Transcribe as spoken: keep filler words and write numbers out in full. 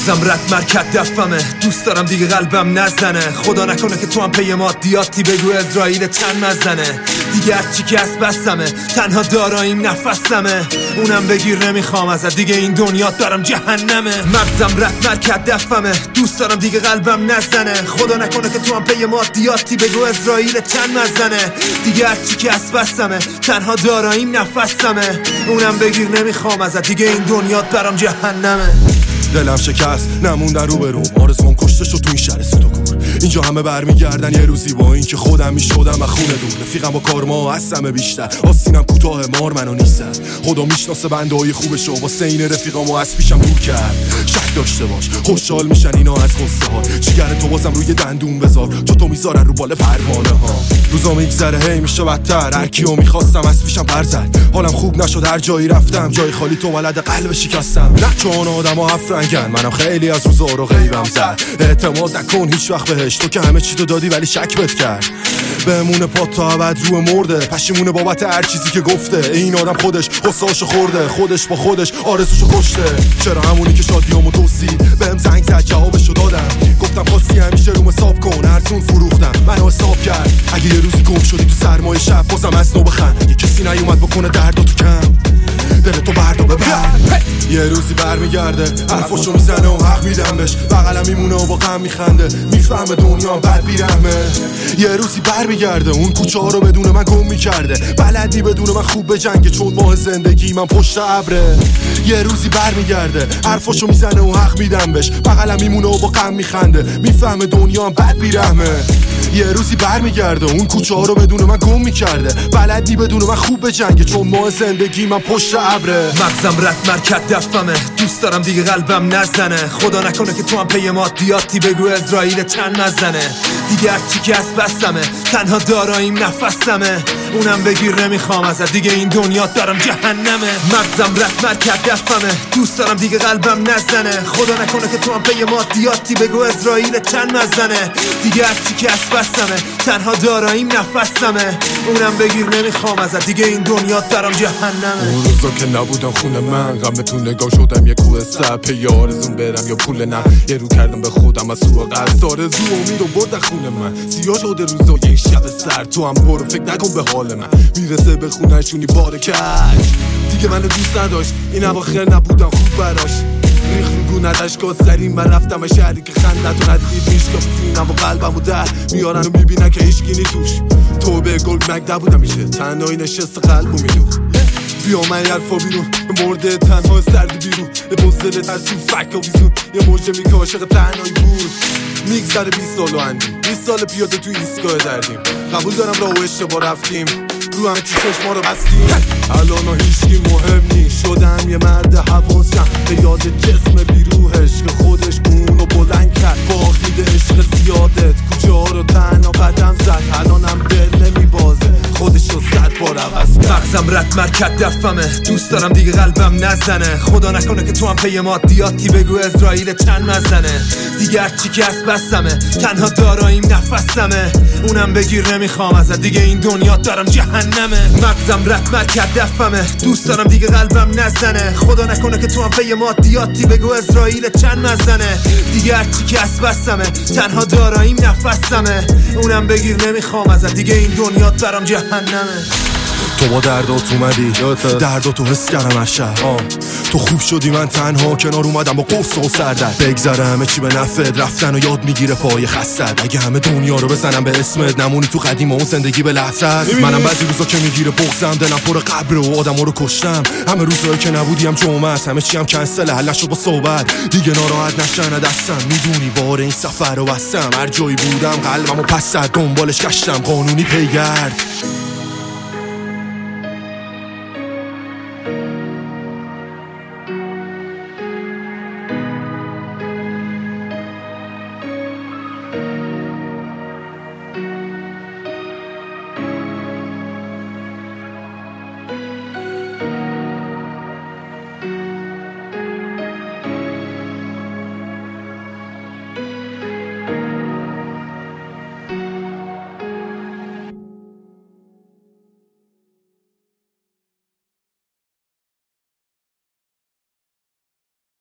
مغزم رد مرکت دفمه، دوست دارم دیگه قلبم نزنه. خدا نکنه که تو هم پی مادیاتی بگو اسرائیل چند مزنه. دیگه هرچی که از بسمه، تنها داراییم نفسمه. اونم بگیر نمیخوام ازت، دیگه این دنیا دارم جهنمه. مغزم رد مرکت دفمه، دوست دارم دیگه قلبم نزنه. خدا نکنه که تو هم پی مادیاتی بگو اسرائیل چند مزنه. دیگه هرچی که از بسمه، تنها داراییم نفسمه. اونم بگیر نمیخوام ازت، دیگه این دنیا دارم جهنمه. دلم شکست نموندن رو برو، آرزوام کشته شد تو این شهر سوت و کور. اینجا همه برمیگردن یه روزی با این که خودم میشدم و خونه دور. رفیقم با کارما هستم بیشتر، آستینم کوتاه مار منو نیستن. خدا میشناسه بنده های خوبشو، واسه این رفیقامو از پیشم دور کرد. شک داشته باش خوشحال میشن اینا از غصه ها، جیگر تو بازم روی دندون بذار، چون تو میذارن رو بال پروانه ها. روزا میگذره هی میشه بدتر، هر کیو میخواستم از پیشم پر زد. حالم خوب نشد هر جایی رفتم، جای خالی تو ولد قلب شکستم. نه چون آدما افرنگن، منم خیلی از روزا رو غیبم زد. اعتماد نکن هیچ وقت بهش، تو که همه چی تو دادی ولی شک بهت کرد. بمونه پات تا ابد رو مرده، پشیمونه بابت هر چیزی که گفته. این آدم خودش قصاشو خورده، خودش با خودش آرزوشو کشته. چرا همونی که شادیامو دزدید بهم زنگ زد جوابشو دادم. گفتم خواستی همیشه روم حساب کن، ارزون فروختم منو حساب کرد. اگه یه روزی گم شدی تو سرمای شب بازم از نو بخند، یه کسی نیومد بکنه درداتو کم، دل تو بردو ببر. یه روزی برمیگرده حرفاشو میزنه و حق میدم بهش، بغلم میمونه و با غم میخنده، میفهمه دنیا بد بیرحمه. یه روزی برمیگرده اون کوچه ها رو بدون من گم میکرده، بلدی بدون من خوب به جنگه چون ماه زندگی من پشت ابره. یه روزی برمیگرده حرفاشو میزنه و حق میدم بهش، بغلم میمونه و با غم میخنده، میفهمه دنیا بد بیرحمه. یه روزی برمیگرده اون کوچه ها رو بدون من گم میکرده، بلدی بدون من خوب به جنگه چون ماه زندگی من پشت ابره. مغزم رد مرکت دفمه، دوست دارم دیگه قلبم نزنه. خدا نکنه که تو هم پی مادیاتی بگو اسرائیل چند مزنه. دیگه هرچی که از بسمه، تنها داراییم نفسمه. اونم بگیر نمیخوام ازت، دیگه این دنیا دارم جهنمه. مغزم رد مرکت دفمه، دوست دارم دیگه قلبم نزنه. خدا نکنه که تو هم پی مادیاتی بگو اسرائیل چند مزنه. دیگه هرچی که از بسمه، تنها داراییم نفسمه. اونم بگیر نمیخوام ازت، دیگه این دنیا دارم جهنمه. اون روزا که نبودم خونه من، غم تو نگاه شدم یه کوه سب، پی آرزون برم یا پول نه. یه رو کردم به خودم از سوء قصد، آرزو امید و بردن خونه من. سیاه شده روزا یه شب سر، تو هم برو فکر نکن به حال من. میرسه به خونه‌شونی بار کش، دیگه منو دوست نداشت. این اواخر نبودم خوب براش، ریخ رو گونتش کات سریم. من رفتم شهری که خندت و ندید میشکاف سینم و قلبم و در میارن و میبینن که هیچکی توش. تو به گلگ مک نبودم میشه، تنهایی نشست قلبو میدوخ. بیا من حرفا بیرون، مرده تنها سردی بیرون. به بزدل ترسون فک و ویزون، یه موجه میگه عاشق تنهایی بود. میگذره بیست سال و اندیم، بیست سال پیاده تو ایستگاه دردیم. قبول دارم راه و اشتباه رفتیم، رو همه چی چشما رو بستیم. الان هیچکی مهم نی، شدم یه مرد حواسم به یاد جسم بیروحش که خودش اونو بلند کرد. باقید عشق زیادت کوچه ها رو تنها قدم زد، الانم دل نمیبازه خودش رو صد بار عوض کرد. مغزم رد مرکت دفمه، دوست دارم دیگه قلبم نزنه. خدا نکنه که تو هم پی مادیاتی بگو اسرائیل چند مزنه. دیگه هرچی که از بسمه، تنها داراییم نفسمه. اونم بگیر نمیخوام ازت، دیگه این دنیا دارم جهنمه. مغزم رد مرکت دفمه، دوست دارم دیگه قلبم نزنه. خدا نکنه که تو هم پی مادیاتی بگو اسرائیل چند مزنه. دیگه هرچی که از بسمه، تنها داراییم نفسمه. اونم بگیر نمیخوام ازت، دیگه این دنیا دارم جهنمه. تو با دردات اومدی، درداتو حس کردم از شهر. تو خوب شدی من تنها کنار اومدم با قصه و سردرد. بگذره همه چی به نفعت، رفتن و یاد میگیره پای خستت. اگه همه دنیا رو بزنم به اسمت، نمونی تو قدیم و اون زندگی به لحظت. منم بعضی روزا که میگیره بغضم، دلم پر قبر و آدما رو کشتم. همه روزایی که نبودیم جمعه است، همه چی هم کنسل حل نشد با صحبت. دیگه ناراحت نشن دستم، میدونی بار این سفر رو بستم. هر جایی بودم قلبمو پس زد، دنبالش گشتم قانونی پیگرد.